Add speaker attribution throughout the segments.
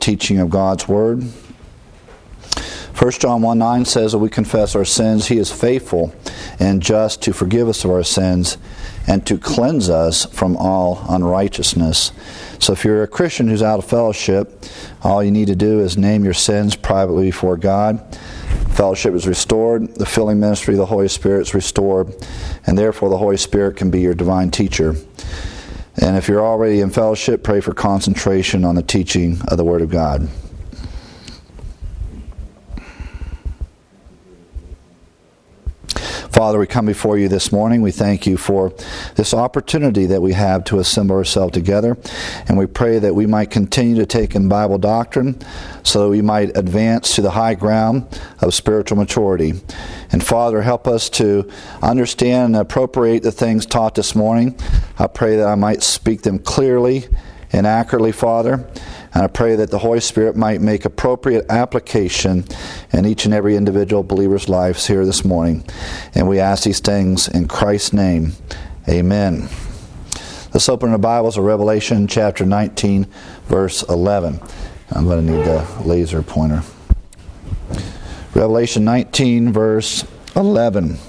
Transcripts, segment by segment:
Speaker 1: teaching of God's Word. 1 John 1:9 says that we confess our sins. He is faithful and just to forgive us of our sins and to cleanse us from all unrighteousness. So if you're a Christian who's out of fellowship, all you need to do is name your sins privately before God. Fellowship is restored. The filling ministry of the Holy Spirit is restored. And therefore the Holy Spirit can be your divine teacher. And if you're already in fellowship, pray for concentration on the teaching of the Word of God. Father, we come before you this morning. We thank you for this opportunity that we have to assemble ourselves together. And we pray that we might continue to take in Bible doctrine so that we might advance to the high ground of spiritual maturity. And Father, help us to understand and appropriate the things taught this morning. I pray that I might speak them clearly and accurately, Father. And I pray that the Holy Spirit might make appropriate application in each and every individual believer's lives here this morning. And we ask these things in Christ's name. Amen. Let's open our Bibles to Revelation chapter 19, verse 11. I'm going to need the laser pointer. Revelation 19, verse 11.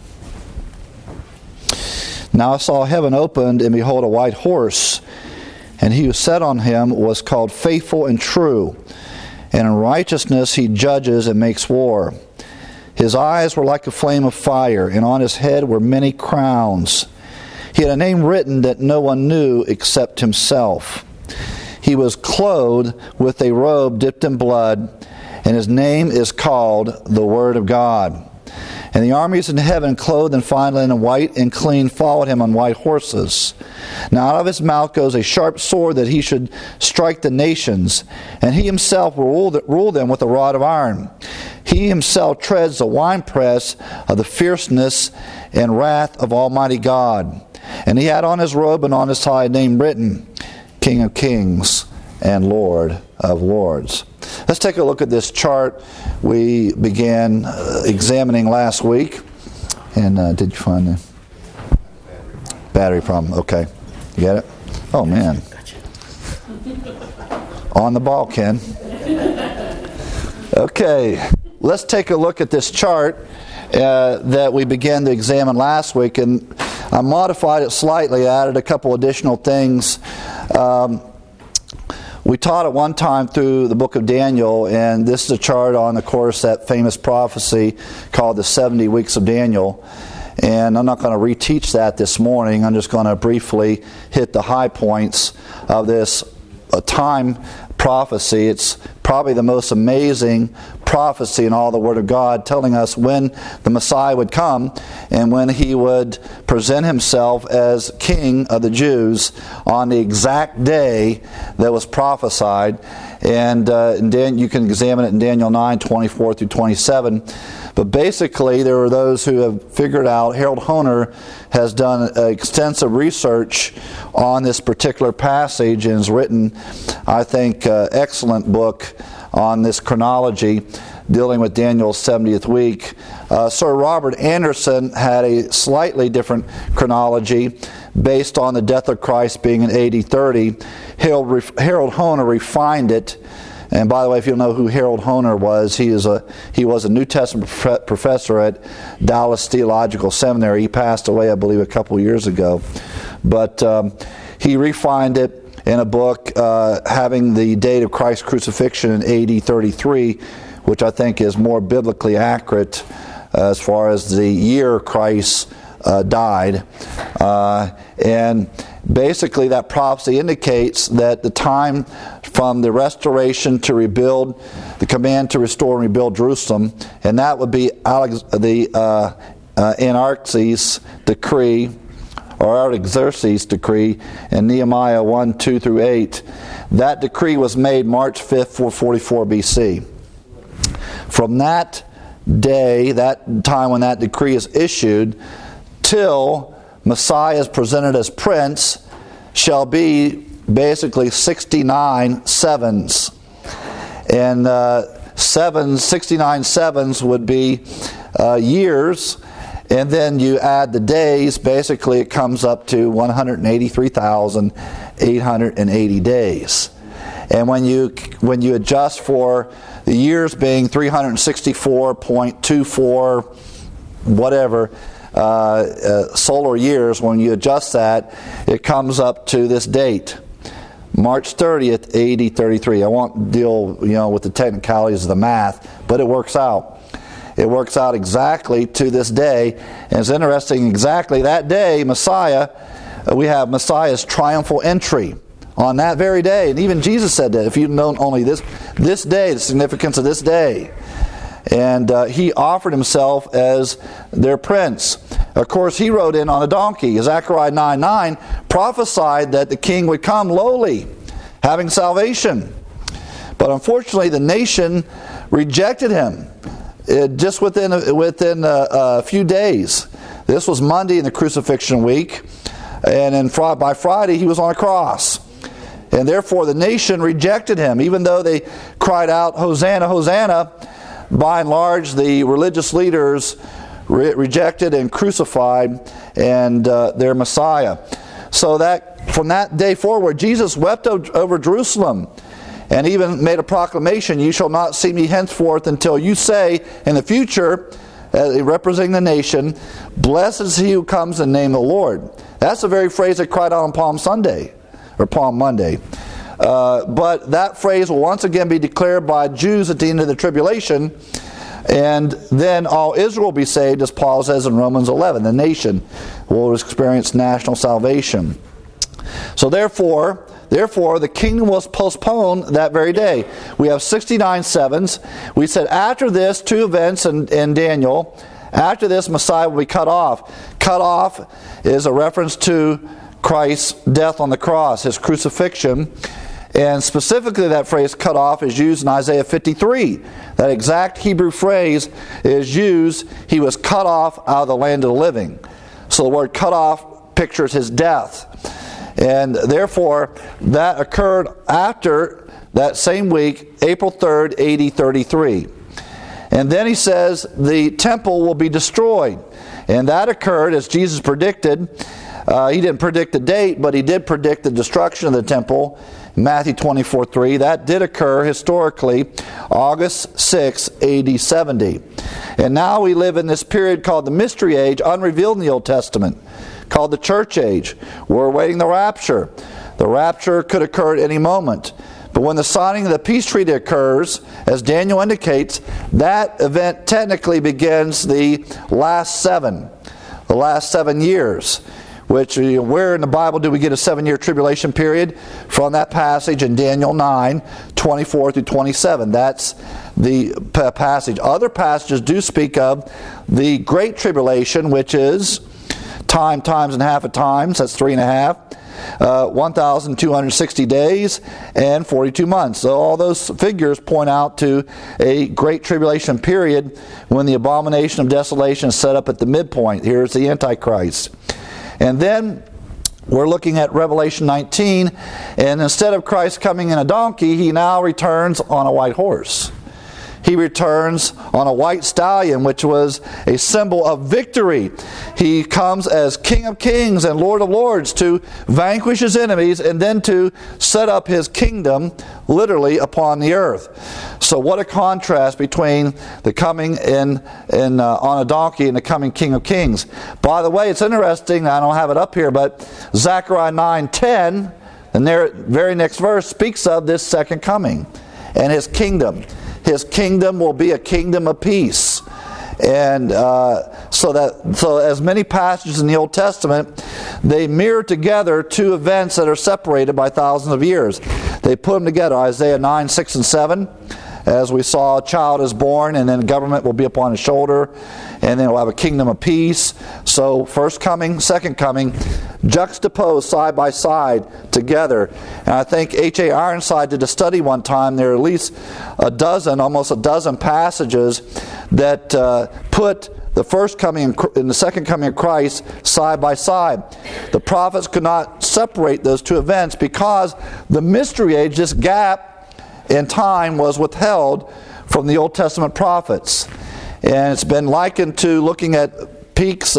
Speaker 1: Now I saw heaven opened, and behold, a white horse. And he who sat on him was called Faithful and True, and in righteousness he judges and makes war. His eyes were like a flame of fire, and on his head were many crowns. He had a name written that no one knew except himself. He was clothed with a robe dipped in blood, and his name is called the Word of God. And the armies in heaven, clothed in fine linen, white and clean, followed him on white horses. Now out of his mouth goes a sharp sword, that he should strike the nations, and he himself will rule them with a rod of iron. He himself treads the winepress of the fierceness and wrath of Almighty God. And he had on his robe and on his thigh a name written, King of Kings and Lord of Lords. Let's take a look at this chart we began examining last week. And did you find the battery problem? Okay. You get it? Oh, man. On the ball, Ken. Okay. Let's take a look at this chart that we began to examine last week. And I modified it slightly. I added a couple additional things. We taught at one time through the book of Daniel, and this is a chart on, of course, that famous prophecy called the 70 weeks of Daniel. And I'm not going to reteach that this morning. I'm just going to briefly hit the high points of this time prophecy. It's probably the most amazing prophecy in all the Word of God, telling us when the Messiah would come and when he would present himself as King of the Jews on the exact day that was prophesied. And you can examine it in Daniel 9, 24 through 27. But basically, there are those who have figured out, Harold Hoehner has done extensive research on this particular passage and has written, I think, an excellent book on this chronology dealing with Daniel's 70th week. Sir Robert Anderson had a slightly different chronology based on the death of Christ being in AD 30. Harold Hoehner refined it. And by the way, if you know who Harold Hoehner was, he was a New Testament professor at Dallas Theological Seminary. He passed away, I believe, a couple years ago. But he refined it in a book having the date of Christ's crucifixion in AD 33, which I think is more biblically accurate as far as the year Christ died. And basically that prophecy indicates that the time from the restoration to rebuild, the command to restore and rebuild Jerusalem, and that would be the Artaxerxes decree, or Artaxerxes decree in Nehemiah 1, 2 through 8. That decree was made March 5th, 444 BC. From that day, that time when that decree is issued, till Messiah is presented as prince, shall be basically 69 sevens. And 69 sevens would be years. And then you add the days, basically it comes up to 183,880 days. And when you adjust for the years being 364.24 whatever solar years, when you adjust that, it comes up to this date, March 30th, AD 33. I won't deal with the technicalities of the math, but it works out. It works out exactly to this day. And it's interesting, exactly that day, we have Messiah's triumphal entry on that very day. And even Jesus said that, if you'd known only this day, the significance of this day. And he offered himself as their prince. Of course, he rode in on a donkey. Zechariah 9:9 prophesied that the king would come lowly, having salvation. But unfortunately, the nation rejected him just within a few days. This was Monday in the crucifixion week. And then by Friday, he was on a cross. And therefore, the nation rejected him. Even though they cried out, Hosanna, Hosanna, by and large, the religious leaders rejected and crucified their Messiah. So that from that day forward, Jesus wept over Jerusalem and even made a proclamation, "You shall not see me henceforth until you say in the future," representing the nation, "Blessed is he who comes in the name of the Lord." That's the very phrase they cried out on Palm Sunday, or Palm Monday. But that phrase will once again be declared by Jews at the end of the tribulation, and then all Israel will be saved, as Paul says in Romans 11. The nation will experience national salvation. So therefore, the kingdom was postponed that very day. We have 69 sevens. We said after this, two events in Daniel. After this, Messiah will be cut off. Cut off is a reference to Christ's death on the cross, his crucifixion. And specifically that phrase cut off is used in Isaiah 53. That exact Hebrew phrase is used, he was cut off out of the land of the living. So the word cut off pictures his death. And therefore, that occurred after that same week, April 3rd, AD 33. And then he says the temple will be destroyed. And that occurred as Jesus predicted. He didn't predict the date, but he did predict the destruction of the temple. Matthew 24:3. That did occur historically August 6, AD 70. And now we live in this period called the Mystery Age, unrevealed in the Old Testament, called the Church Age. We're awaiting the rapture. The rapture could occur at any moment. But when the signing of the peace treaty occurs, as Daniel indicates, that event technically begins the last 7 years. Which, where in the Bible do we get a 7-year tribulation period? From that passage in Daniel 9, 24 through 27. That's the passage. Other passages do speak of the Great Tribulation, which is times and half of times. That's 3.5. 1,260 days and 42 months. So all those figures point out to a great tribulation period when the abomination of desolation is set up at the midpoint. Here's the Antichrist. And then we're looking at Revelation 19, and instead of Christ coming in a donkey, he now returns on a white horse. He returns on a white stallion, which was a symbol of victory. He comes as King of Kings and Lord of Lords to vanquish his enemies and then to set up his kingdom literally upon the earth. So what a contrast between the coming on a donkey and the coming King of Kings. By the way, it's interesting, I don't have it up here, but Zechariah 9:10, the very next verse, speaks of this second coming and his kingdom. His kingdom will be a kingdom of peace. And so as many passages in the Old Testament, they mirror together two events that are separated by thousands of years. They put them together. Isaiah 9, 6, and 7. As we saw, a child is born, and then government will be upon his shoulder, and then we'll have a kingdom of peace. So first coming, second coming, juxtaposed side by side together. And I think H.A. Ironside did a study one time. There are at least almost a dozen passages that put the first coming and the second coming of Christ side by side. The prophets could not separate those two events because the mystery age, this gap in time, was withheld from the Old Testament prophets. And it's been likened to looking at peaks.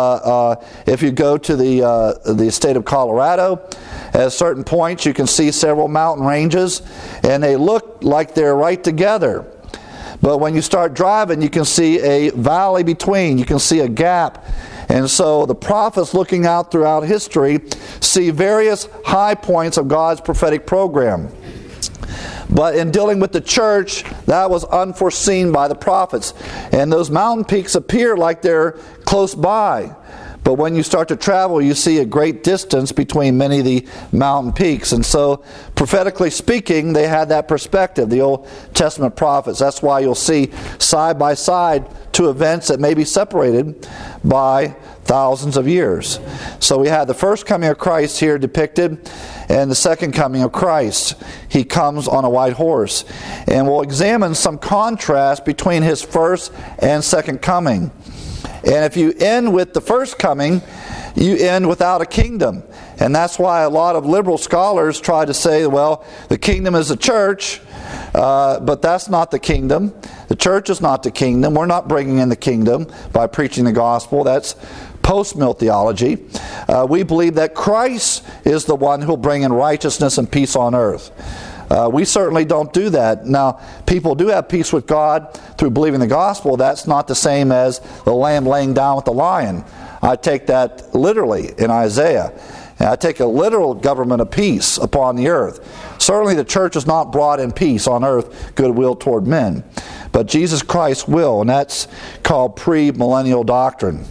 Speaker 1: If you go to the state of Colorado, at certain points you can see several mountain ranges, and they look like they're right together. But when you start driving, you can see a valley between. You can see a gap. And so the prophets looking out throughout history see various high points of God's prophetic program. But in dealing with the church, that was unforeseen by the prophets. And those mountain peaks appear like they're close by. But when you start to travel, you see a great distance between many of the mountain peaks. And so, prophetically speaking, they had that perspective, the Old Testament prophets. That's why you'll see side by side two events that may be separated by thousands of years. So we have the first coming of Christ here depicted, and the second coming of Christ. He comes on a white horse. And we'll examine some contrast between his first and second coming. And if you end with the first coming, you end without a kingdom. And that's why a lot of liberal scholars try to say, well, the kingdom is the church, but that's not the kingdom. The church is not the kingdom. We're not bringing in the kingdom by preaching the gospel. That's post-mill theology. We believe that Christ is the one who will bring in righteousness and peace on earth. We certainly don't do that. Now, people do have peace with God through believing the gospel. That's not the same as the lamb laying down with the lion. I take that literally in Isaiah. And I take a literal government of peace upon the earth. Certainly the church is not brought in peace on earth, goodwill toward men. But Jesus Christ will, and that's called pre-millennial doctrine.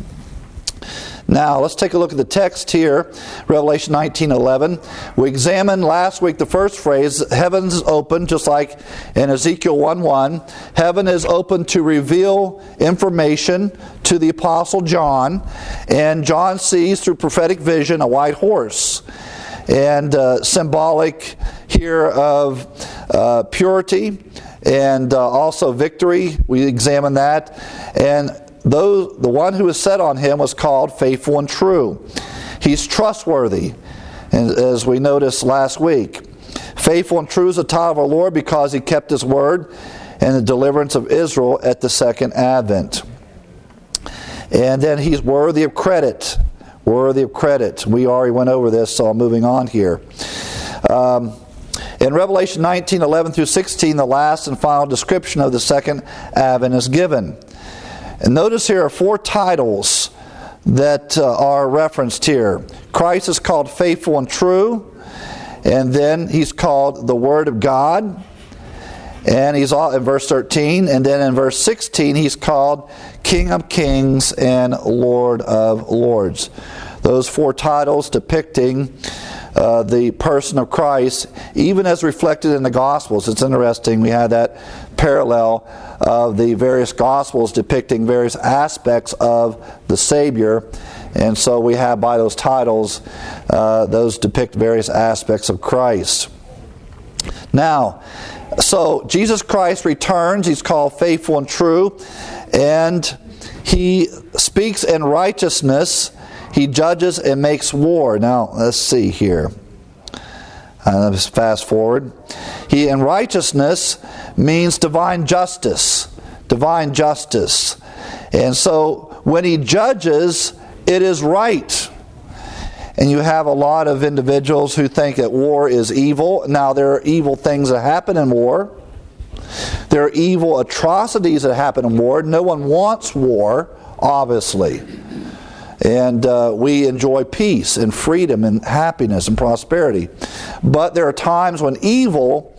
Speaker 1: Now, let's take a look at the text here, Revelation 19:11. We examined last week the first phrase, heavens is open, just like in Ezekiel 1:1. Heaven is open to reveal information to the Apostle John, and John sees through prophetic vision a white horse, and symbolic here of purity and also victory. We examined that, and the one who is set on him was called faithful and true. He's trustworthy, and as we noticed last week. Faithful and true is the title of our Lord because he kept his word and the deliverance of Israel at the second advent. And then he's worthy of credit. Worthy of credit. We already went over this, so I'm moving on here. In Revelation 19:11 through 16, the last and final description of the second advent is given. And notice here are four titles that are referenced here. Christ is called faithful and true, and then he's called the Word of God, and he's all in verse 13, and then in verse 16 he's called King of Kings and Lord of Lords. Those four titles depicting the person of Christ, even as reflected in the Gospels. It's interesting, we had that parallel of the various Gospels depicting various aspects of the Savior, and so we have by those titles, those depict various aspects of Christ. Now, so Jesus Christ returns, he's called faithful and true, and he speaks in righteousness. He judges and makes war. Now, let's see here. Let's fast forward. He in righteousness means divine justice. Divine justice. And so, when he judges, it is right. And you have a lot of individuals who think that war is evil. Now, there are evil things that happen in war. There are evil atrocities that happen in war. No one wants war, obviously. And we enjoy peace and freedom and happiness and prosperity. But there are times when evil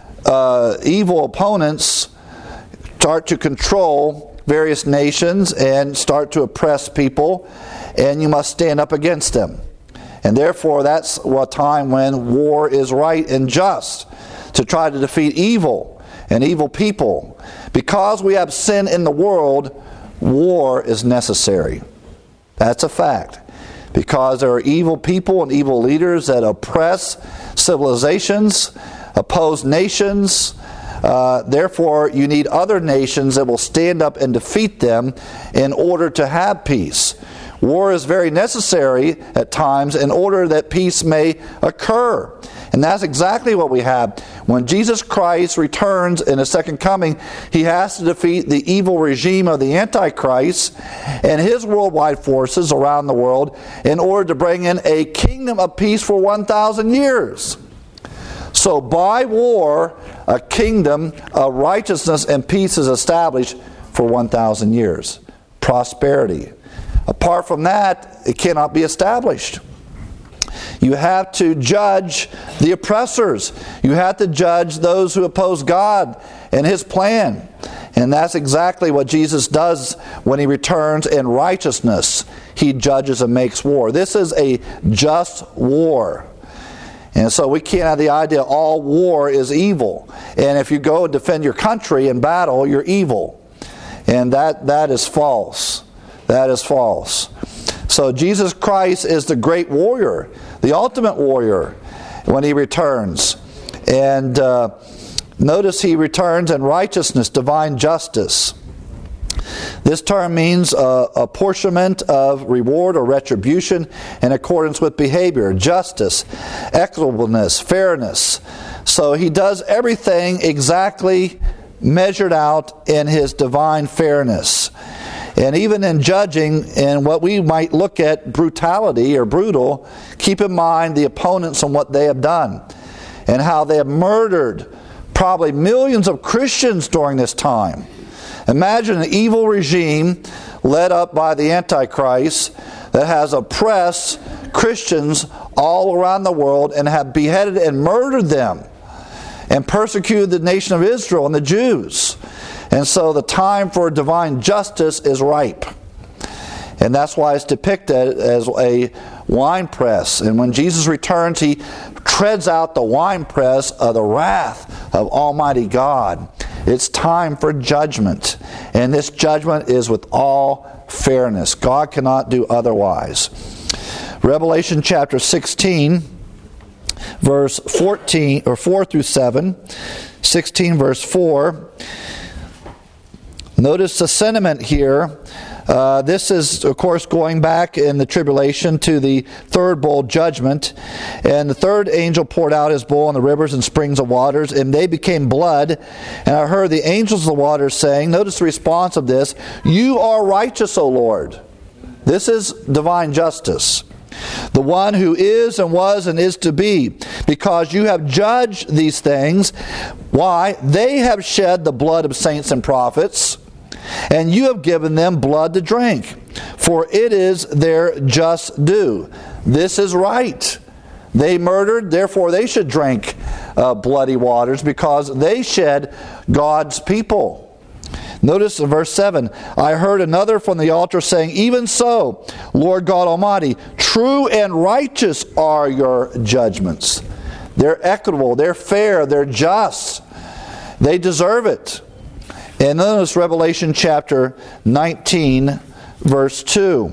Speaker 1: opponents start to control various nations and start to oppress people, and you must stand up against them. And therefore, that's a time when war is right and just, to try to defeat evil and evil people. Because we have sin in the world, war is necessary. That's a fact. Because there are evil people and evil leaders that oppress civilizations, oppose nations. Therefore, you need other nations that will stand up and defeat them in order to have peace. War is very necessary at times in order that peace may occur. And that's exactly what we have. When Jesus Christ returns in His second coming, He has to defeat the evil regime of the Antichrist and his worldwide forces around the world in order to bring in a kingdom of peace for 1,000 years. So by war, a kingdom of righteousness and peace is established for 1,000 years. Prosperity. Apart from that, it cannot be established. You have to judge the oppressors. You have to judge those who oppose God and His plan. And that's exactly what Jesus does when He returns in righteousness. He judges and makes war. This is a just war. And so we can't have the idea all war is evil. And if you go and defend your country in battle, you're evil. And that is false. That is false. So Jesus Christ is the great warrior, the ultimate warrior, when He returns. And notice He returns in righteousness, divine justice. This term means apportionment of reward or retribution in accordance with behavior, justice, equitableness, fairness. So He does everything exactly measured out in His divine fairness. And even in judging, in what we might look at brutality or brutal, keep in mind the opponents and what they have done, and how they have murdered probably millions of Christians during this time. Imagine an evil regime led up by the Antichrist that has oppressed Christians all around the world and have beheaded and murdered them and persecuted the nation of Israel and the Jews. And so the time for divine justice is ripe. And that's why it's depicted as a winepress. And when Jesus returns, He treads out the winepress of the wrath of Almighty God. It's time for judgment. And this judgment is with all fairness. God cannot do otherwise. Revelation chapter 16, verse 14 or 4 through 7. 16 verse 4. Notice the sentiment here. This is, of course, going back in the tribulation to the third bowl judgment. And the third angel poured out his bowl on the rivers and springs of waters, and they became blood. And I heard the angels of the waters saying, notice the response of this, "You are righteous, O Lord." This is divine justice. "The one who is and was and is to be, because you have judged these things. Why? They have shed the blood of saints and prophets, and you have given them blood to drink, for it is their just due." This is right. They murdered, therefore they should drink bloody waters, because they shed God's people. Notice in verse 7, "I heard another from the altar saying, Even so, Lord God Almighty, true and righteous are your judgments." They're equitable, they're fair, they're just. They deserve it. And notice Revelation chapter 19, verse 2.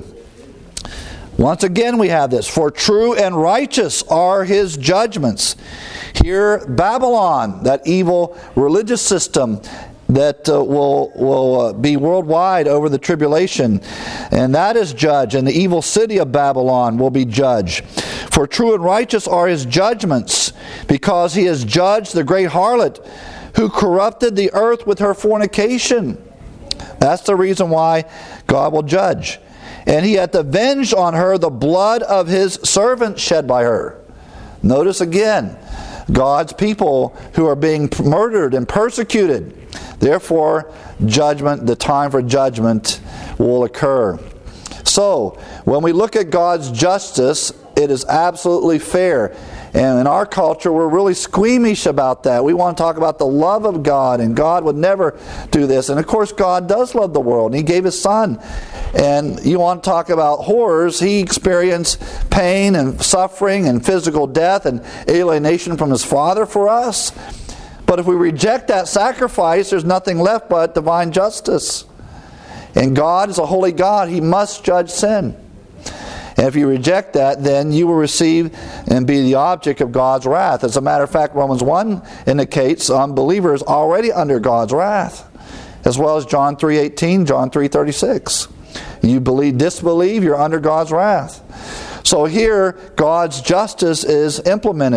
Speaker 1: Once again we have this. "For true and righteous are His judgments." Here, Babylon, that evil religious system that will be worldwide over the tribulation, and that is judged, and the evil city of Babylon will be judged. "For true and righteous are His judgments, because He has judged the great harlot, who corrupted the earth with her fornication." That's the reason why God will judge. "And He hath avenged on her the blood of His servants shed by her." Notice again, God's people who are being murdered and persecuted. Therefore, judgment, the time for judgment will occur. So, when we look at God's justice, it is absolutely fair. And in our culture, we're really squeamish about that. We want to talk about the love of God, and God would never do this. And of course, God does love the world, and He gave His Son. And you want to talk about horrors, He experienced pain and suffering and physical death and alienation from His Father for us. But if we reject that sacrifice, there's nothing left but divine justice. And God is a holy God. He must judge sin. And if you reject that, then you will receive and be the object of God's wrath. As a matter of fact, Romans 1 indicates unbelievers already under God's wrath, as well as John 3:18, John 3:36. You disbelieve, you're under God's wrath. So here, God's justice is implemented.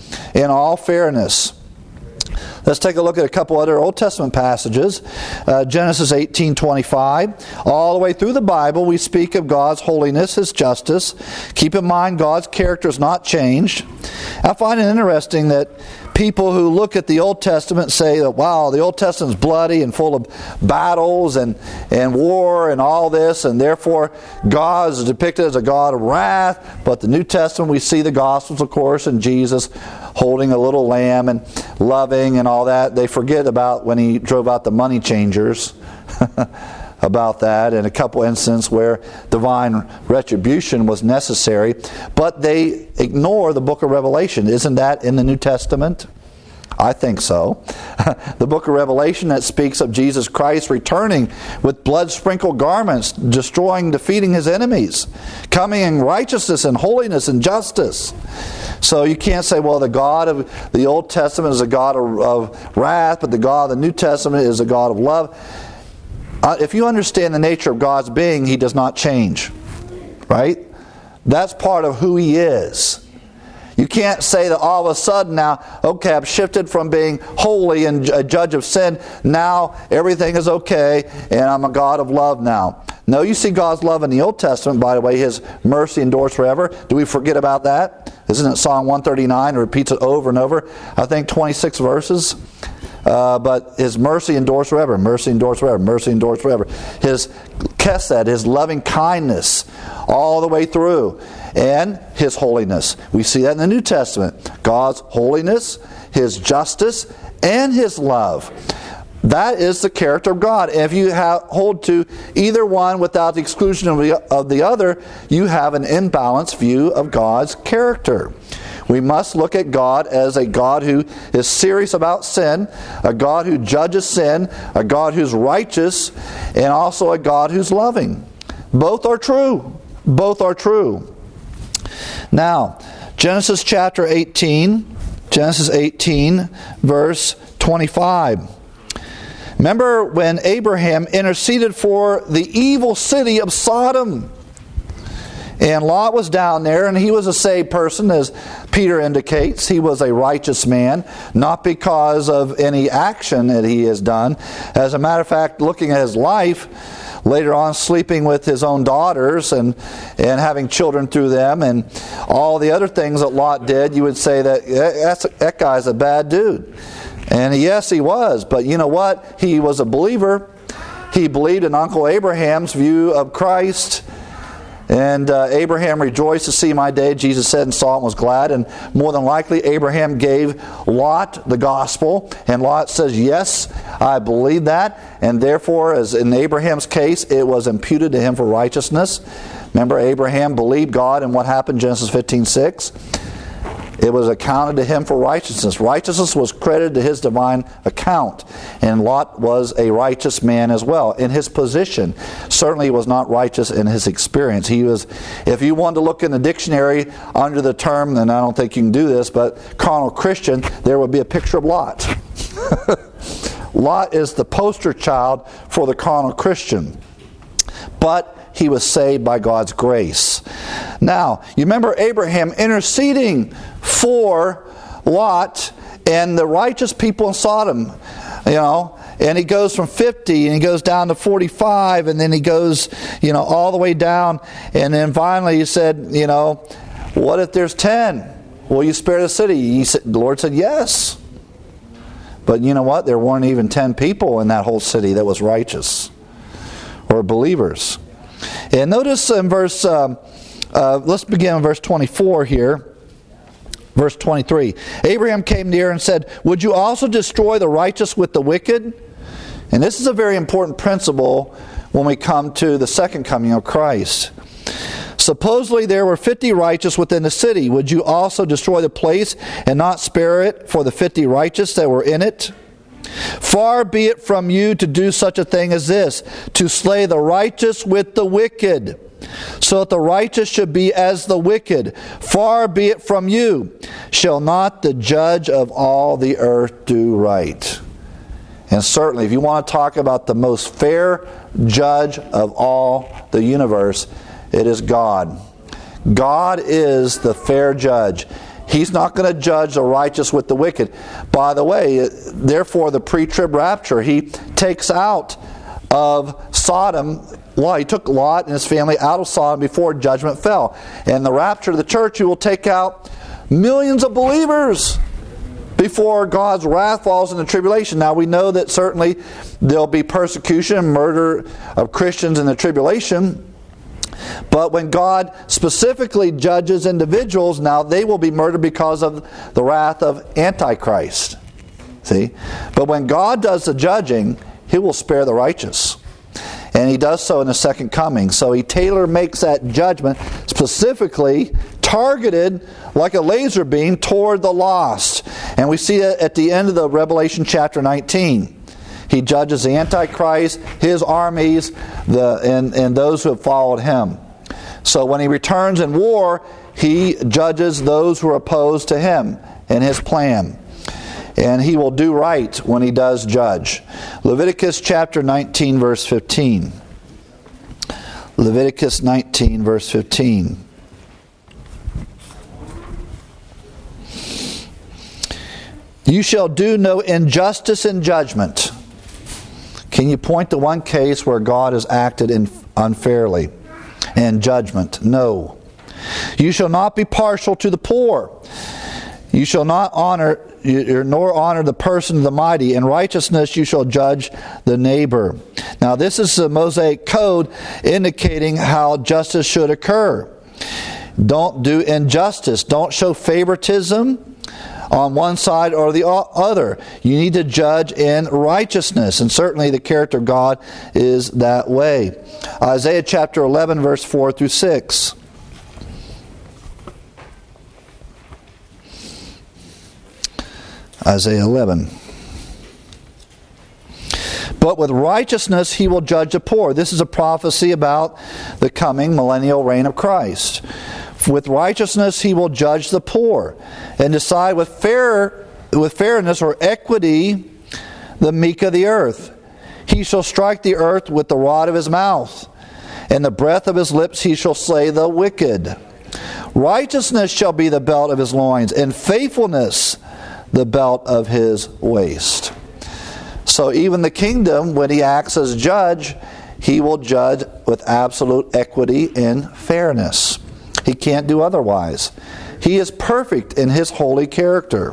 Speaker 1: in all fairness. Let's take a look at a couple other Old Testament passages. Genesis 18:25. All the way through the Bible, we speak of God's holiness, His justice. Keep in mind, God's character is not changed. I find it interesting that people who look at the Old Testament say that, wow, the Old Testament is bloody and full of battles and war and all this, and therefore God is depicted as a God of wrath. But the New Testament, we see the Gospels, of course, and Jesus holding a little lamb and loving and all that. They forget about when He drove out the money changers about that, and a couple instances where divine retribution was necessary. But they ignore the book of Revelation. Isn't that in the New Testament? I think so. The book of Revelation that speaks of Jesus Christ returning with blood-sprinkled garments, destroying, defeating His enemies, coming in righteousness and holiness and justice. So you can't say, well, the God of the Old Testament is a God of wrath, but the God of the New Testament is a God of love. If you understand the nature of God's being, He does not change. Right? That's part of who He is. You can't say that all of a sudden now, okay, I've shifted from being holy and a judge of sin, now everything is okay and I'm a God of love now. No, you see God's love in the Old Testament, by the way, His mercy endures forever. Do we forget about that? Isn't it Psalm 139? It repeats it over and over. I think 26 verses. But His mercy endures forever. Mercy endures forever. Mercy endures forever. His chesed, His loving kindness, all the way through. And His holiness. We see that in the New Testament. God's holiness, His justice, and His love. That is the character of God. If you hold to either one without the exclusion of the other, you have an imbalanced view of God's character. We must look at God as a God who is serious about sin, a God who judges sin, a God who's righteous, and also a God who's loving. Both are true. Both are true. Now, Genesis chapter 18, Genesis 18, verse 25. Remember when Abraham interceded for the evil city of Sodom? And Lot was down there, and he was a saved person, as Peter indicates. He was a righteous man, not because of any action that he has done. As a matter of fact, looking at his life, later on sleeping with his own daughters and having children through them, and all the other things that Lot did, you would say that guy's a bad dude. And yes, he was, but you know what? He was a believer. He believed in Uncle Abraham's view of Christ. And Abraham rejoiced to see my day, Jesus said, and saw it and was glad. And more than likely, Abraham gave Lot the gospel. And Lot says, yes, I believe that. And therefore, as in Abraham's case, it was imputed to him for righteousness. Remember, Abraham believed God, and what happened? Genesis 15:6. It was accounted to him for righteousness. Righteousness was credited to his divine account. And Lot was a righteous man as well in his position. Certainly he was not righteous in his experience. He was, if you wanted to look in the dictionary under the term, and I don't think you can do this, but carnal Christian, there would be a picture of Lot. Lot is the poster child for the carnal Christian. But he was saved by God's grace. Now, you remember Abraham interceding for Lot and the righteous people in Sodom, and he goes from 50 and he goes down to 45, and then he goes, all the way down, and then finally he said, what if there's 10? Will you spare the city? The Lord said, yes. But you know what? There weren't even 10 people in that whole city that was righteous or believers. And notice in verse, let's begin in verse 24 here. Verse 23. Abraham came near and said, would you also destroy the righteous with the wicked? And this is a very important principle when we come to the second coming of Christ. Supposedly there were 50 righteous within the city. Would you also destroy the place and not spare it for the 50 righteous that were in it? Far be it from you to do such a thing as this, to slay the righteous with the wicked, so that the righteous should be as the wicked. Far be it from you. Shall not the judge of all the earth do right? And certainly, if you want to talk about the most fair judge of all the universe, it is God. God is the fair judge. He's not going to judge the righteous with the wicked. By the way, therefore the pre-trib rapture, he takes out of Sodom. Well, he took Lot and his family out of Sodom before judgment fell. And the rapture of the church, he will take out millions of believers before God's wrath falls in the tribulation. Now we know that certainly there'll be persecution and murder of Christians in the tribulation. But when God specifically judges individuals, now they will be murdered because of the wrath of Antichrist. See? But when God does the judging, He will spare the righteous. And He does so in the second coming. So He tailor-makes that judgment specifically targeted like a laser beam toward the lost. And we see it at the end of the Revelation chapter 19. He judges the Antichrist, his armies, and those who have followed him. So when He returns in war, He judges those who are opposed to Him and His plan. And He will do right when He does judge. Leviticus chapter 19, verse 15. Leviticus 19, verse 15. You shall do no injustice in judgment. Can you point to one case where God has acted unfairly in judgment? No. You shall not be partial to the poor. You shall not honor nor honor the person of the mighty. In righteousness you shall judge the neighbor. Now this is the Mosaic code indicating how justice should occur. Don't do injustice. Don't show favoritism on one side or the other. You need to judge in righteousness. And certainly the character of God is that way. Isaiah chapter 11, verse 4 through 6. Isaiah 11. But with righteousness He will judge the poor. This is a prophecy about the coming millennial reign of Christ. With righteousness He will judge the poor and decide with fairness or equity the meek of the earth. He shall strike the earth with the rod of His mouth, and the breath of His lips He shall slay the wicked. Righteousness shall be the belt of His loins, and faithfulness the belt of His waist. So even the kingdom, when He acts as judge, He will judge with absolute equity and fairness. He can't do otherwise. He is perfect in His holy character.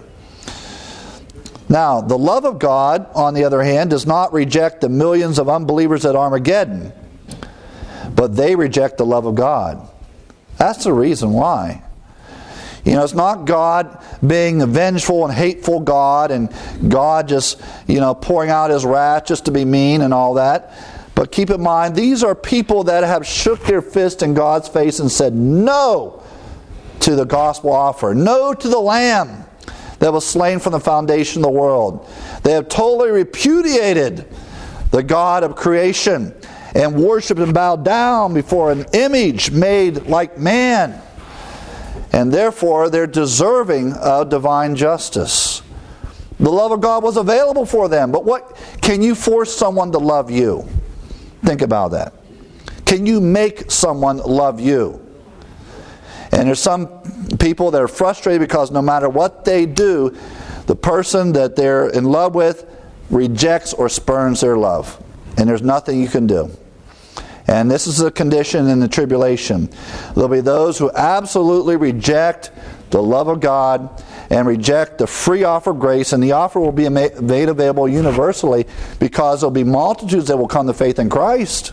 Speaker 1: Now, the love of God, on the other hand, does not reject the millions of unbelievers at Armageddon, but they reject the love of God. That's the reason why. You know, it's not God being a vengeful and hateful God, and God just, pouring out His wrath just to be mean and all that. But keep in mind, these are people that have shook their fist in God's face and said no to the gospel offer. No to the Lamb that was slain from the foundation of the world. They have totally repudiated the God of creation and worshipped and bowed down before an image made like man. And therefore, they're deserving of divine justice. The love of God was available for them. But what can you force someone to love you? Think about that. Can you make someone love you? And there's some people that are frustrated because no matter what they do, the person that they're in love with rejects or spurns their love. And there's nothing you can do. And this is a condition in the tribulation. There'll be those who absolutely reject the love of God and reject the free offer of grace, and the offer will be made available universally because there'll be multitudes that will come to faith in Christ.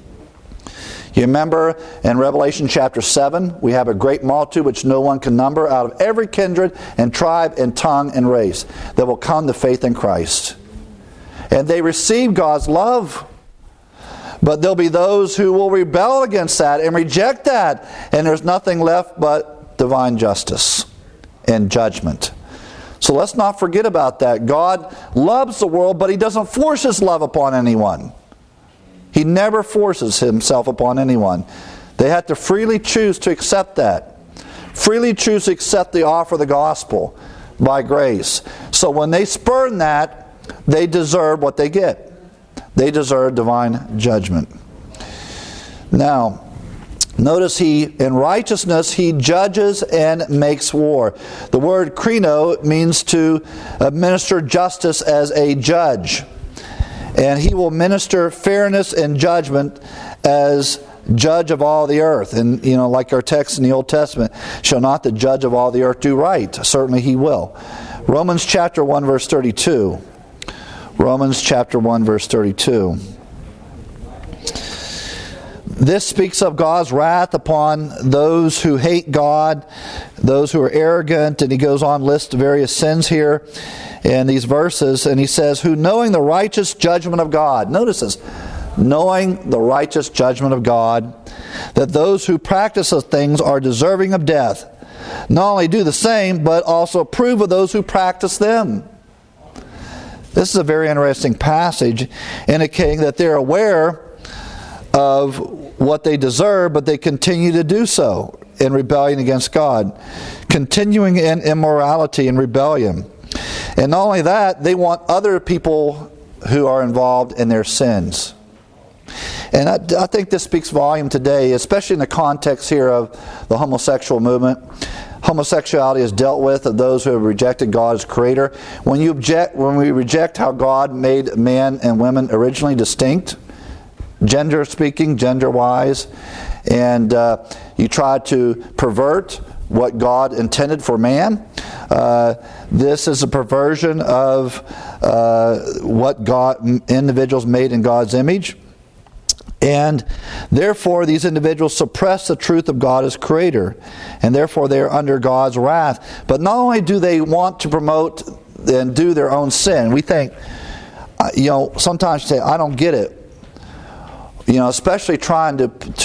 Speaker 1: You remember in Revelation chapter 7, we have a great multitude which no one can number out of every kindred and tribe and tongue and race that will come to faith in Christ. And they receive God's love. But there'll be those who will rebel against that and reject that. And there's nothing left but divine justice and judgment. So let's not forget about that. God loves the world, but He doesn't force His love upon anyone. He never forces Himself upon anyone. They have to freely choose to accept that. Freely choose to accept the offer of the gospel by grace. So when they spurn that, they deserve what they get. They deserve divine judgment. Now, Notice in righteousness he judges and makes war. The word krino means to administer justice as a judge. And he will minister fairness and judgment as judge of all the earth. And, like our text in the Old Testament, shall not the judge of all the earth do right? Certainly he will. Romans chapter 1 verse 32. Romans chapter 1 verse 32. This speaks of God's wrath upon those who hate God, those who are arrogant, and he goes on to list various sins here in these verses, and he says, who knowing the righteous judgment of God, notice this, knowing the righteous judgment of God, that those who practice those things are deserving of death, not only do the same, but also approve of those who practice them. This is a very interesting passage indicating that they're aware of what they deserve, but they continue to do so in rebellion against God, continuing in immorality and rebellion. And not only that, they want other people who are involved in their sins. And I think this speaks volume today, especially in the context here of the homosexual movement. Homosexuality is dealt with of those who have rejected God as Creator. When we reject how God made man and women originally distinct, gender speaking, gender-wise, and you try to pervert what God intended for man. This is a perversion of what individuals made in God's image. And therefore these individuals suppress the truth of God as Creator, and therefore they are under God's wrath. But not only do they want to promote and do their own sin, we think, sometimes you say, I don't get it. Especially trying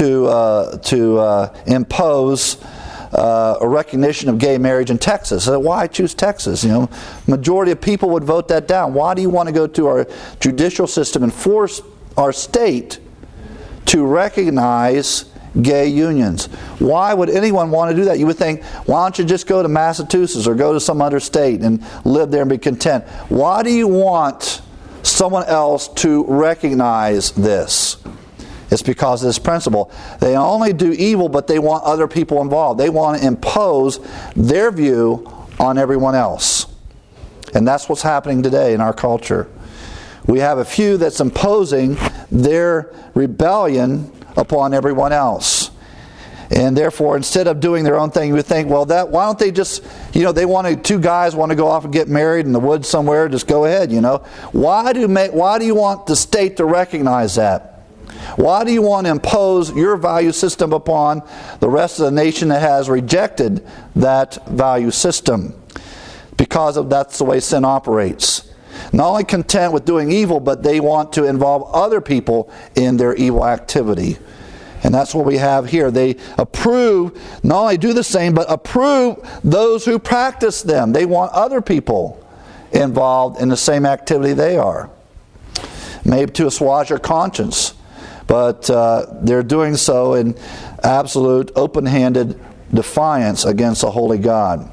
Speaker 1: to impose a recognition of gay marriage in Texas. Why choose Texas? Majority of people would vote that down. Why do you want to go to our judicial system and force our state to recognize gay unions? Why would anyone want to do that? You would think, why don't you just go to Massachusetts or go to some other state and live there and be content? Why do you want someone else to recognize this? It's because of this principle. They not only do evil, but they want other people involved. They want to impose their view on everyone else. And that's what's happening today in our culture. We have a few that's imposing their rebellion upon everyone else. And therefore, instead of doing their own thing, you would think, why don't they just, two guys want to go off and get married in the woods somewhere, just go ahead, Why do you want the state to recognize that? Why do you want to impose your value system upon the rest of the nation that has rejected that value system? Because that's the way sin operates. Not only content with doing evil, but they want to involve other people in their evil activity. And that's what we have here. They approve, not only do the same, but approve those who practice them. They want other people involved in the same activity they are. Maybe to assuage their conscience. But they're doing so in absolute, open-handed defiance against the holy God.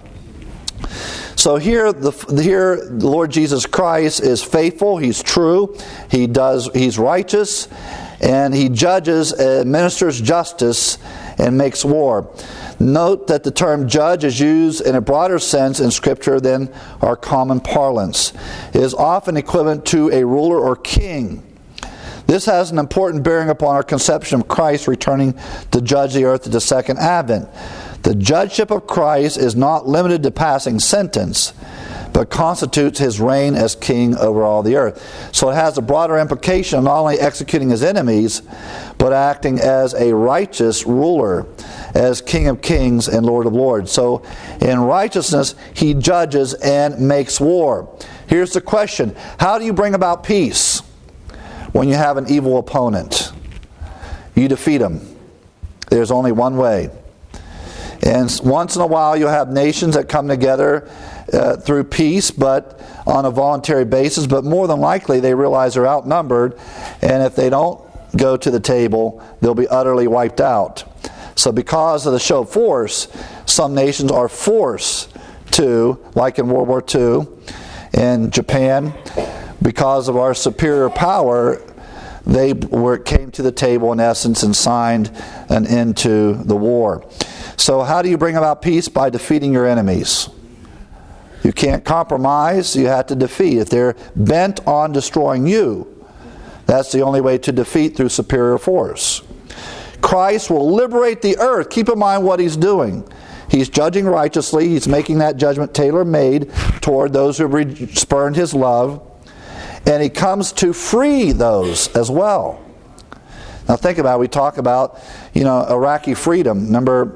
Speaker 1: So here the Lord Jesus Christ is faithful, He's true, He's righteous, and He judges, administers justice, and makes war. Note that the term judge is used in a broader sense in Scripture than our common parlance. It is often equivalent to a ruler or king. This has an important bearing upon our conception of Christ returning to judge the earth at the second advent. The judgeship of Christ is not limited to passing sentence, but constitutes His reign as king over all the earth. So it has a broader implication of not only executing His enemies, but acting as a righteous ruler, as King of kings and Lord of lords. So in righteousness, He judges and makes war. Here's the question: how do you bring about peace when you have an evil opponent? You defeat him. There's only one way. And once in a while you'll have nations that come together through peace, but on a voluntary basis. But more than likely they realize they're outnumbered, and if they don't go to the table, they'll be utterly wiped out. So because of the show of force, some nations are forced to, like in World War II in Japan, because of our superior power, came to the table in essence and signed an end to the war. So how do you bring about peace? By defeating your enemies. You can't compromise, you have to defeat. If they're bent on destroying you, that's the only way to defeat, through superior force. Christ will liberate the earth. Keep in mind what He's doing. He's judging righteously. He's making that judgment tailor-made toward those who spurned His love. And He comes to free those as well. Now think about it. We talk about, Iraqi freedom. Remember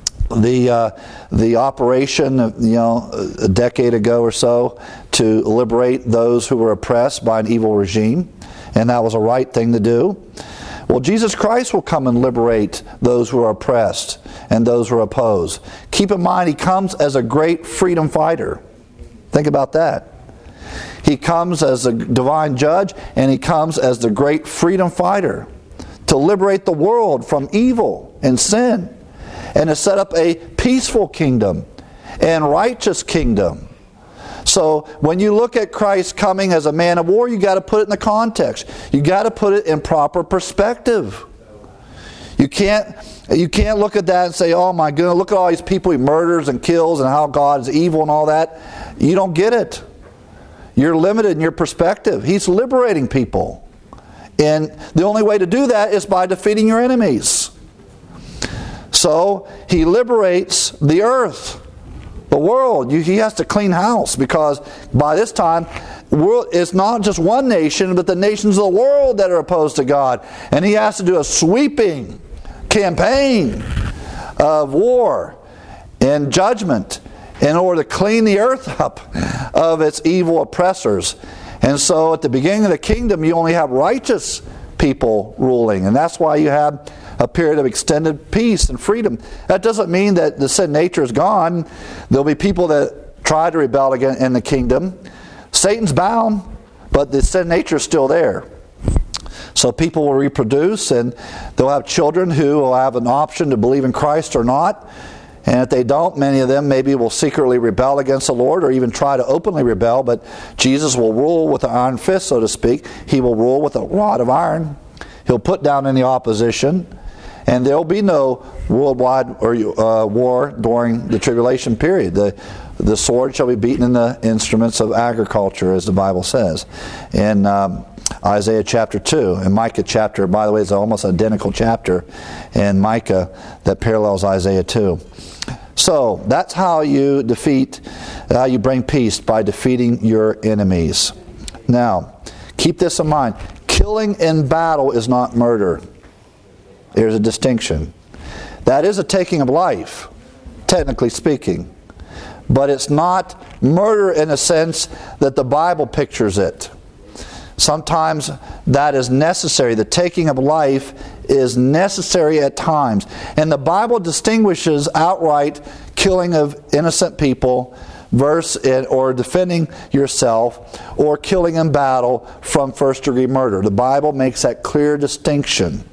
Speaker 1: the operation, a decade ago or so, to liberate those who were oppressed by an evil regime. And that was a right thing to do. Well, Jesus Christ will come and liberate those who are oppressed and those who are opposed. Keep in mind, He comes as a great freedom fighter. Think about that. He comes as a divine judge, and He comes as the great freedom fighter to liberate the world from evil and sin, and to set up a peaceful kingdom and righteous kingdom. So when you look at Christ coming as a man of war, you got to put it in the context. You got to put it in proper perspective. You can't look at that and say, "Oh my goodness, look at all these people He murders and kills and how God is evil and all that." You don't get it. You're limited in your perspective. He's liberating people. And the only way to do that is by defeating your enemies. So He liberates the earth. The world, He has to clean house, because by this time, it's not just one nation, but the nations of the world that are opposed to God. And He has to do a sweeping campaign of war and judgment in order to clean the earth up of its evil oppressors. And so at the beginning of the kingdom, you only have righteous people ruling. And that's why you have a period of extended peace and freedom. That doesn't mean that the sin nature is gone. There'll be people that try to rebel again in the kingdom. Satan's bound, but the sin nature is still there. So people will reproduce, and they'll have children who will have an option to believe in Christ or not. And if they don't, many of them maybe will secretly rebel against the Lord, or even try to openly rebel. But Jesus will rule with an iron fist, so to speak. He will rule with a rod of iron. He'll put down any opposition. And there will be no worldwide war during the tribulation period. The sword shall be beaten in the instruments of agriculture, as the Bible says. In Isaiah chapter 2. And Micah chapter, by the way, is almost an identical chapter in Micah that parallels Isaiah 2. So that's how you you bring peace, by defeating your enemies. Now, keep this in mind. Killing in battle is not murder. There's a distinction. That is a taking of life, technically speaking. But it's not murder in a sense that the Bible pictures it. Sometimes that is necessary. The taking of life is necessary at times. And the Bible distinguishes outright killing of innocent people or defending yourself, or killing in battle, from first-degree murder. The Bible makes that clear distinction.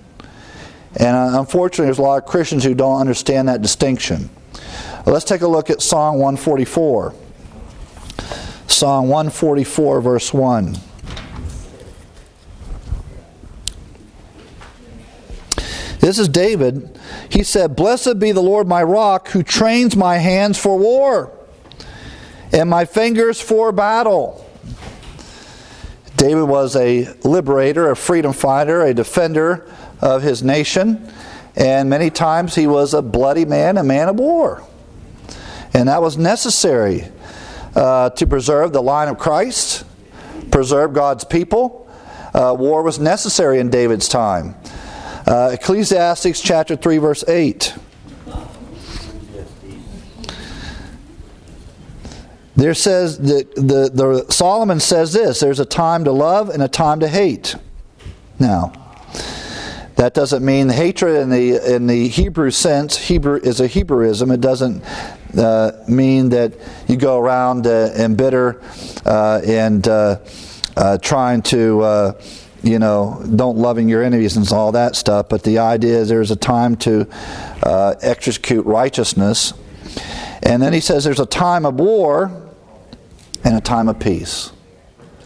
Speaker 1: And unfortunately, there's a lot of Christians who don't understand that distinction. Let's take a look at Psalm 144. Psalm 144, verse 1. This is David. He said, "Blessed be the Lord my rock, who trains my hands for war and my fingers for battle." David was a liberator, a freedom fighter, a defender of his nation, and many times he was a bloody man, a man of war. And that was necessary to preserve the line of Christ, preserve God's people. War was necessary in David's time. Ecclesiastes chapter 3, verse 8. There says that Solomon says this: there's a time to love and a time to hate. Now, that doesn't mean hatred in the Hebrew sense. Hebrew is a Hebrewism. It doesn't mean that you go around embitter and trying to don't loving your enemies and all that stuff. But the idea is there's a time to execute righteousness. And then he says there's a time of war and a time of peace.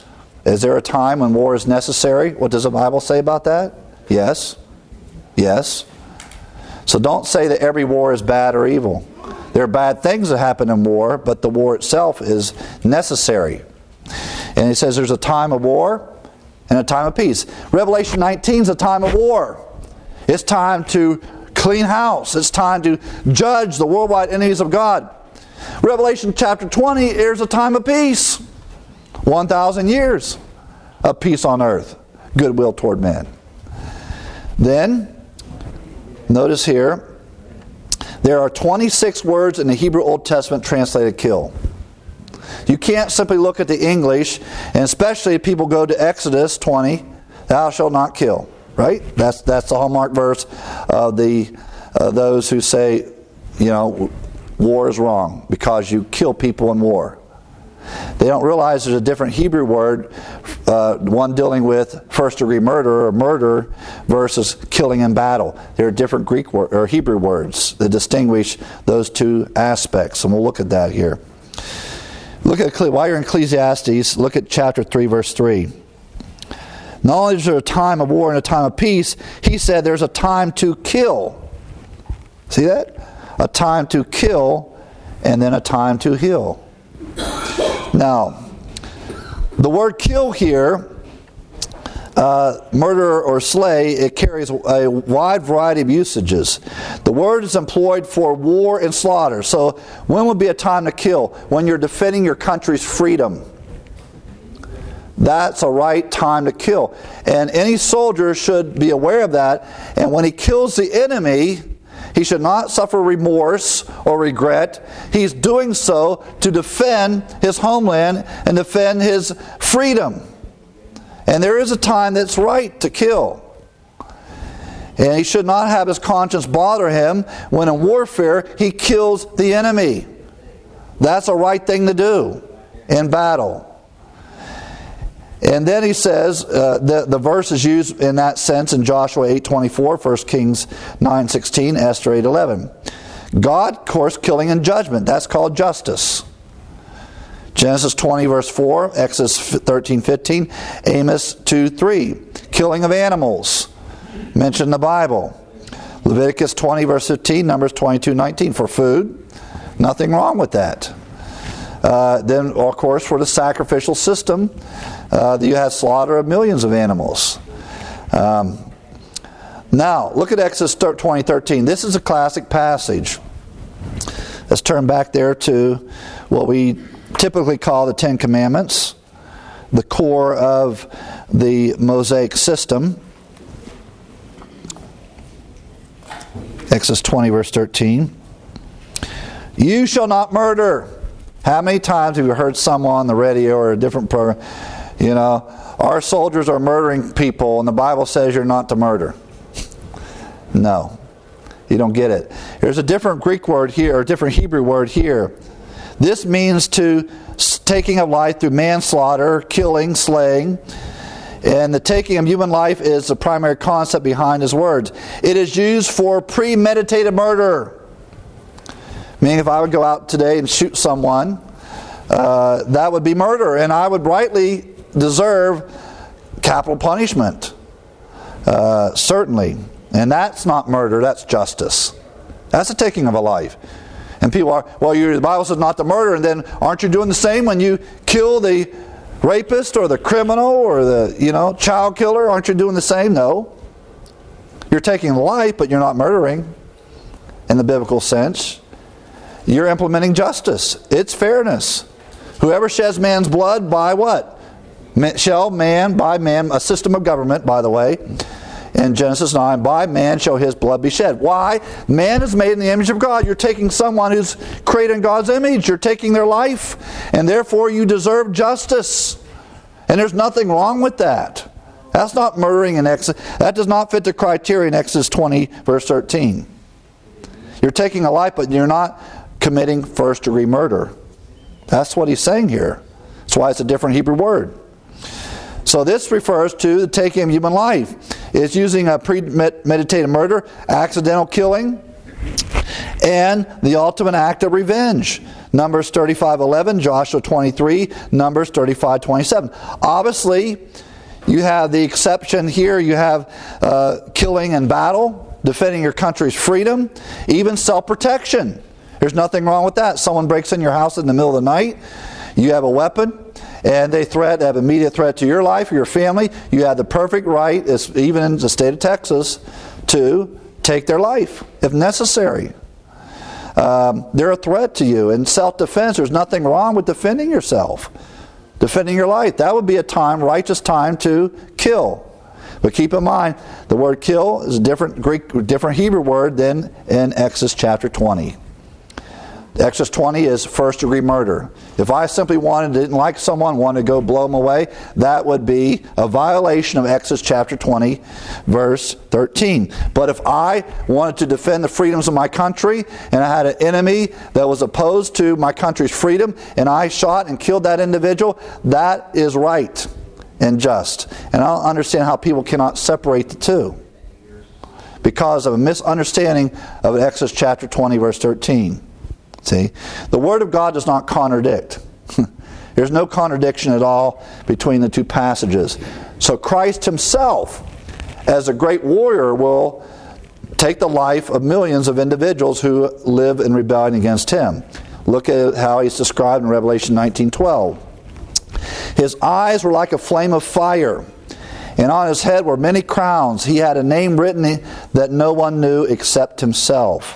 Speaker 1: Is there a time when war is necessary? What does the Bible say about that? Yes. Yes. So don't say that every war is bad or evil. There are bad things that happen in war, but the war itself is necessary. And he says there's a time of war and a time of peace. Revelation 19 is a time of war. It's time to clean house. It's time to judge the worldwide enemies of God. Revelation chapter 20 is a time of peace. 1,000 years of peace on earth. Goodwill toward men. Then, notice here, there are 26 words in the Hebrew Old Testament translated kill. You can't simply look at the English, and especially if people go to Exodus 20, thou shalt not kill. Right? That's the hallmark verse of those who say, war is wrong because you kill people in war. They don't realize there's a different Hebrew word, one dealing with first-degree murder or murder versus killing in battle. There are different Greek or Hebrew words that distinguish those two aspects, and we'll look at that here. While you're in Ecclesiastes, look at chapter 3, verse 3. Not only is there a time of war and a time of peace, he said there's a time to kill. See that? A time to kill and then a time to heal. Now, the word kill here, murder or slay, it carries a wide variety of usages. The word is employed for war and slaughter. So when would be a time to kill? When you're defending your country's freedom. That's a right time to kill. And any soldier should be aware of that. And when he kills the enemy, he should not suffer remorse or regret. He's doing so to defend his homeland and defend his freedom. And there is a time that's right to kill. And he should not have his conscience bother him when in warfare he kills the enemy. That's a right thing to do in battle. And then he says, the verse is used in that sense in Joshua 8:24, 1 Kings 9:16, Esther 8:11. God, of course, killing in judgment. That's called justice. Genesis 20, verse 4, Exodus 13:15, Amos 2:3. Killing of animals, mentioned in the Bible. Leviticus 20, verse 15, Numbers 22:19, for food. Nothing wrong with that. Then, of course, for the sacrificial system, you had slaughter of millions of animals. Now, look at Exodus 20:13. This is a classic passage. Let's turn back there to what we typically call the Ten Commandments, the core of the Mosaic system. Exodus 20, verse 13. You shall not murder. How many times have you heard someone on the radio or a different program, our soldiers are murdering people and the Bible says you're not to murder? No, you don't get it. There's a different Greek word here, or a different Hebrew word here. This means to taking of life through manslaughter, killing, slaying. And the taking of human life is the primary concept behind his words. It is used for premeditated murder. Meaning if I would go out today and shoot someone, that would be murder. And I would rightly deserve capital punishment. Certainly. And that's not murder, that's justice. That's the taking of a life. And people are, the Bible says not to murder, and then aren't you doing the same when you kill the rapist or the criminal or the child killer? Aren't you doing the same? No. You're taking a life, but you're not murdering in the biblical sense. You're implementing justice. It's fairness. Whoever sheds man's blood by what? Shall man, by man, a system of government, by the way, in Genesis 9, by man shall his blood be shed. Why? Man is made in the image of God. You're taking someone who's created in God's image. You're taking their life, and therefore you deserve justice. And there's nothing wrong with that. That's not murdering in Exodus. That does not fit the criteria in Exodus 20, verse 13. You're taking a life, but you're not committing first-degree murder. That's what he's saying here. That's why it's a different Hebrew word. So this refers to the taking of human life. It's using a premeditated murder, accidental killing, and the ultimate act of revenge. Numbers 35:11, Joshua 23, Numbers 35:27. Obviously, you have the exception here. You have killing in battle, defending your country's freedom, even self-protection. There's nothing wrong with that. Someone breaks in your house in the middle of the night. You have a weapon, and they have immediate threat to your life or your family. You have the perfect right, even in the state of Texas, to take their life if necessary. They're a threat to you. In self-defense, there's nothing wrong with defending yourself, defending your life. That would be a righteous time to kill. But keep in mind, the word kill is a different Hebrew word than in Exodus chapter 20. Exodus 20 is first-degree murder. If I simply didn't like someone, wanted to go blow them away, that would be a violation of Exodus chapter 20, verse 13. But if I wanted to defend the freedoms of my country, and I had an enemy that was opposed to my country's freedom, and I shot and killed that individual, that is right and just. And I don't understand how people cannot separate the two, because of a misunderstanding of Exodus chapter 20, verse 13. See, the Word of God does not contradict. There's no contradiction at all between the two passages. So Christ himself, as a great warrior, will take the life of millions of individuals who live in rebellion against him. Look at how he's described in Revelation 19:12. His eyes were like a flame of fire, and on his head were many crowns. He had a name written that no one knew except himself.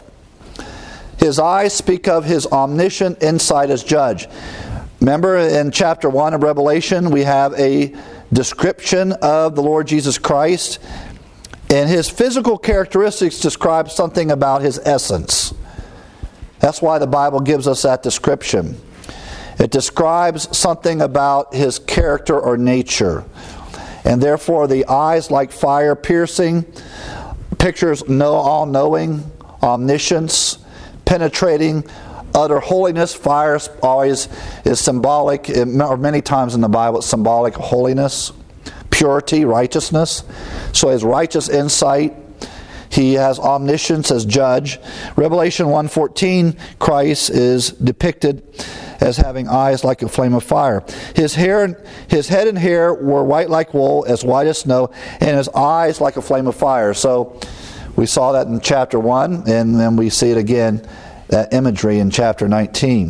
Speaker 1: His eyes speak of his omniscient insight as judge. Remember in chapter 1 of Revelation, we have a description of the Lord Jesus Christ, and his physical characteristics describe something about his essence. That's why the Bible gives us that description. It describes something about his character or nature. And therefore the eyes like fire piercing, pictures all-knowing, omniscience, penetrating, utter holiness. Fire always is symbolic, or many times in the Bible it's symbolic of holiness, purity, righteousness. So his righteous insight, he has omniscience as judge. Revelation 1:14, Christ is depicted as having eyes like a flame of fire. His head and hair were white like wool, as white as snow, and his eyes like a flame of fire. So we saw that in chapter 1, and then we see it again, that imagery in chapter 19.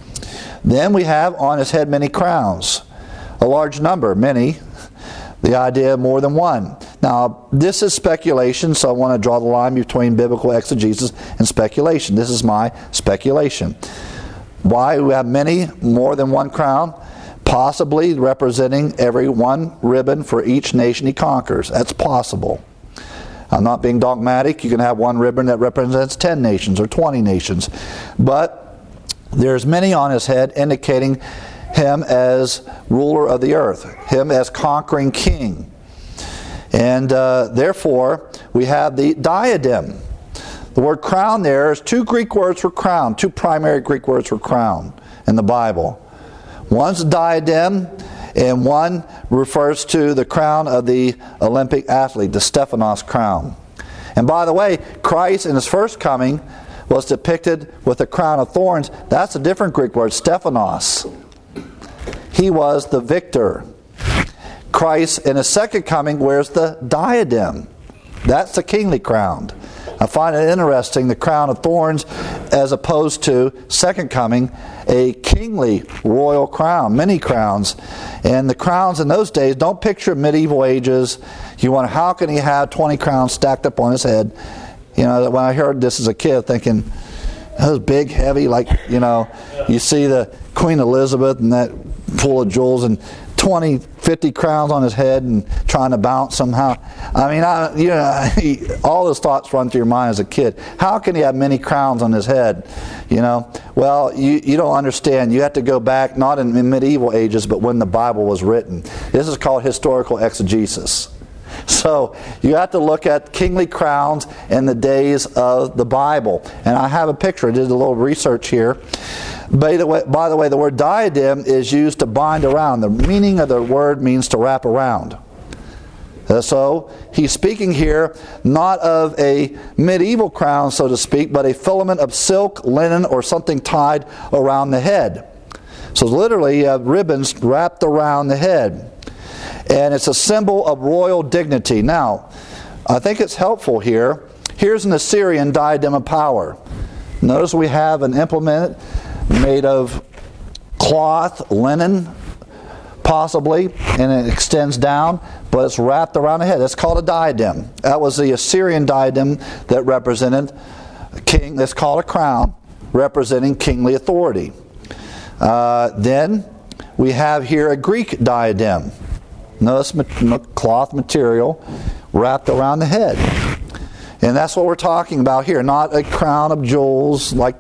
Speaker 1: Then we have on his head many crowns. A large number, many. The idea of more than one. Now, this is speculation, so I want to draw the line between biblical exegesis and speculation. This is my speculation. Why do we have many, more than one crown? Possibly representing every one ribbon for each nation he conquers. That's possible. I'm not being dogmatic. You can have one ribbon that represents 10 nations or 20 nations. But there's many on his head indicating him as ruler of the earth, him as conquering king. And therefore, we have the diadem. The word crown there is two Greek words for crown, two primary Greek words for crown in the Bible. One's diadem, and one refers to the crown of the Olympic athlete, the Stephanos crown. And by the way, Christ in his first coming was depicted with a crown of thorns. That's a different Greek word, Stephanos. He was the victor. Christ in his second coming wears the diadem. That's the kingly crown. I find it interesting, the crown of thorns, as opposed to second coming, a kingly royal crown, many crowns. And the crowns in those days, don't picture medieval ages. You wonder, how can he have 20 crowns stacked up on his head? You know, when I heard this as a kid, thinking, that was big, heavy, like, you know, you see the Queen Elizabeth and that full of jewels and 20, 50 crowns on his head and trying to bounce somehow. I mean, all those thoughts run through your mind as a kid. How can he have many crowns on his head? You know, well, you don't understand. You have to go back, not in medieval ages, but when the Bible was written. This is called historical exegesis. So you have to look at kingly crowns in the days of the Bible. And I have a picture. I did a little research here. By the way, the word diadem is used to bind around. The meaning of the word means to wrap around. So he's speaking here not of a medieval crown, so to speak, but a filament of silk, linen, or something tied around the head. So literally you have ribbons wrapped around the head. And it's a symbol of royal dignity. Now, I think it's helpful here. Here's an Assyrian diadem of power. Notice we have an implement made of cloth, linen, possibly, and it extends down, but it's wrapped around the head. It's called a diadem. That was the Assyrian diadem that represented a king. That's called a crown, representing kingly authority. Then we have here a Greek diadem. Notice cloth material wrapped around the head. And that's what we're talking about here. Not a crown of jewels like,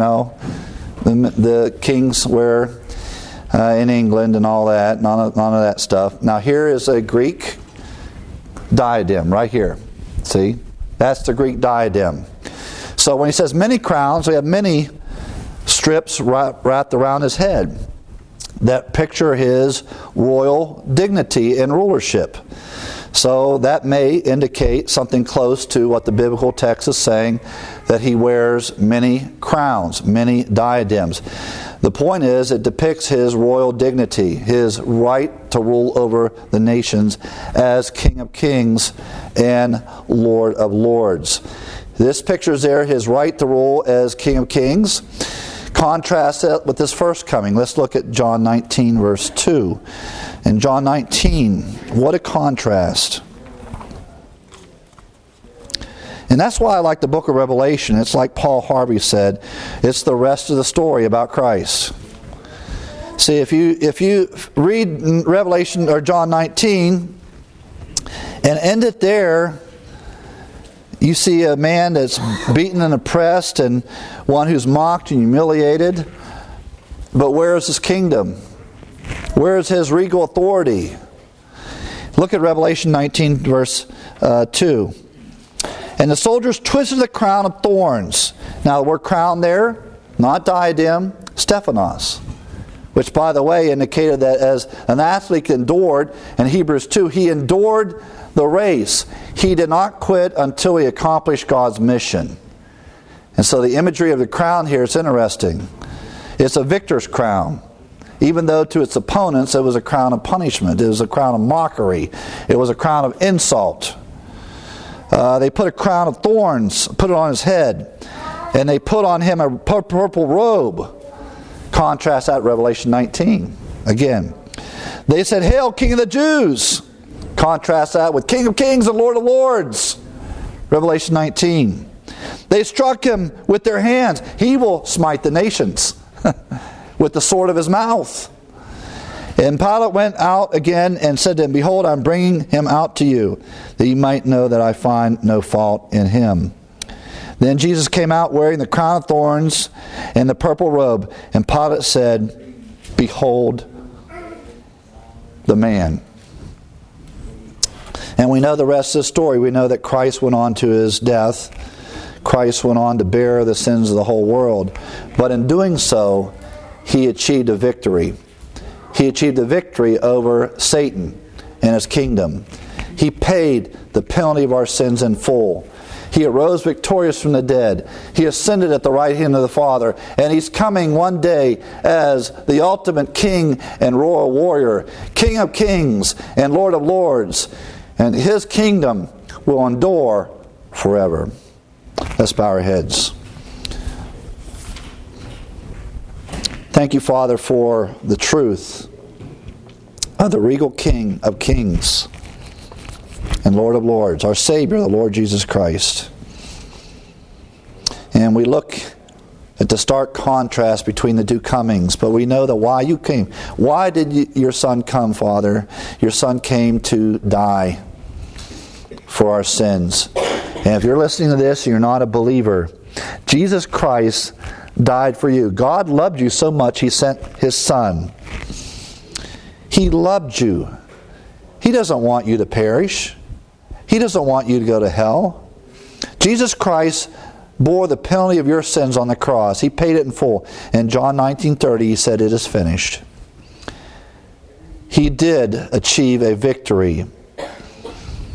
Speaker 1: the kings wear in England and all that. None of that stuff. Now here is a Greek diadem right here. See? That's the Greek diadem. So when he says many crowns, we have many strips wrapped around his head that picture his royal dignity and rulership. So that may indicate something close to what the biblical text is saying, that he wears many crowns, many diadems. The point is, it depicts his royal dignity, his right to rule over the nations as King of Kings and Lord of Lords. This pictures there his right to rule as King of Kings. Contrast that with his first coming. Let's look at John 19, verse 2. In John 19, what a contrast. And that's why I like the book of Revelation. It's like Paul Harvey said, it's the rest of the story about Christ. See, if you read Revelation or John 19 and end it there, you see a man that's beaten and oppressed and one who's mocked and humiliated. But where is his kingdom? Where is his regal authority? Look at Revelation 19, verse 2. And the soldiers twisted the crown of thorns. Now the word crown there, not diadem, Stephanos. Which, by the way, indicated that as an athlete endured, in Hebrews 2, he endured the race. He did not quit until he accomplished God's mission. And so the imagery of the crown here is interesting. It's a victor's crown. Even though to its opponents it was a crown of punishment. It was a crown of mockery. It was a crown of insult. They put a crown of thorns, put it on his head. And they put on him a purple robe. Contrast that Revelation 19. Again. They said, "Hail, King of the Jews!" Contrast that with King of Kings and Lord of Lords. Revelation 19. They struck him with their hands. He will smite the nations with the sword of his mouth. And Pilate went out again and said to him, "Behold, I'm bringing him out to you, that you might know that I find no fault in him." Then Jesus came out wearing the crown of thorns and the purple robe. And Pilate said, "Behold the man." And we know the rest of the story. We know that Christ went on to his death. Christ went on to bear the sins of the whole world. But in doing so, he achieved a victory. He achieved a victory over Satan and his kingdom. He paid the penalty of our sins in full. He arose victorious from the dead. He ascended at the right hand of the Father. And he's coming one day as the ultimate king and royal warrior, King of Kings and Lord of Lords. And his kingdom will endure forever. Let's bow our heads. Thank you, Father, for the truth of the regal King of Kings and Lord of Lords, our Savior, the Lord Jesus Christ. And we look at the stark contrast between the two comings, but we know that why you came. Why did your Son come, Father? Your Son came to die for our sins. And if you're listening to this and you're not a believer, Jesus Christ died for you. God loved you so much, He sent His Son. He loved you. He doesn't want you to perish. He doesn't want you to go to hell. Jesus Christ bore the penalty of your sins on the cross. He paid it in full. In John 19:30, He said, "It is finished." He did achieve a victory.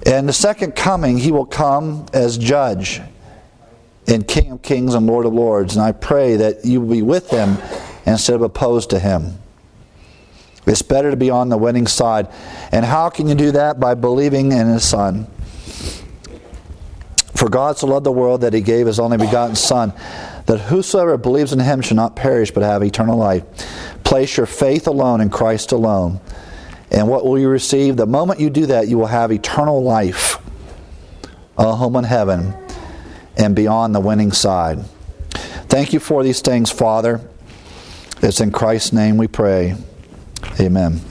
Speaker 1: And the second coming, He will come as judge and King of kings and Lord of lords. And I pray that you will be with Him instead of opposed to Him. It's better to be on the winning side. And how can you do that? By believing in His Son. For God so loved the world that He gave His only begotten Son, that whosoever believes in Him shall not perish but have eternal life. Place your faith alone in Christ alone. And what will you receive? The moment you do that, you will have eternal life, a home in heaven, and beyond the winning side. Thank you for these things, Father. It's in Christ's name we pray. Amen.